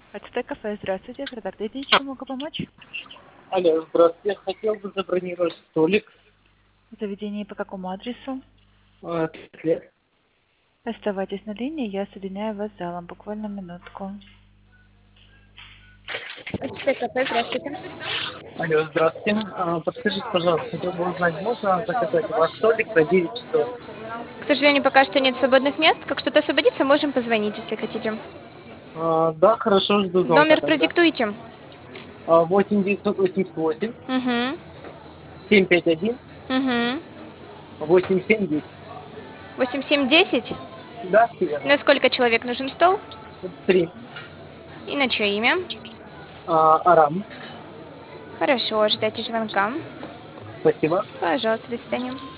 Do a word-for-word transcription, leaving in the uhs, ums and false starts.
АТТ кафе, здравствуйте. Продакт Эдди, чем могу помочь? Алло, здравствуйте. Хотел бы забронировать столик. Заведение по какому адресу? А, пять лет. Оставайтесь на линии, я соединяю вас с залом. Буквально минутку. АТТ кафе, здравствуйте. Алло, здравствуйте. А, подскажите, пожалуйста, хотел бы узнать, можно заказать у вас столик на девять часов? К сожалению, пока что нет свободных мест. Как что-то освободится, можем позвонить, если хотите. А, да, хорошо, жду звонка Номер тогда. продиктуйте. А, восемь девятьсот восемьдесят восемь Угу. семь пять один Угу. восемь семь десять. восемь семь десять. Да, все верно. На сколько человек нужен стол? Три. И на чье имя? А, Арам. Хорошо, ждайте звонка. Спасибо. Пожалуйста, до свидания.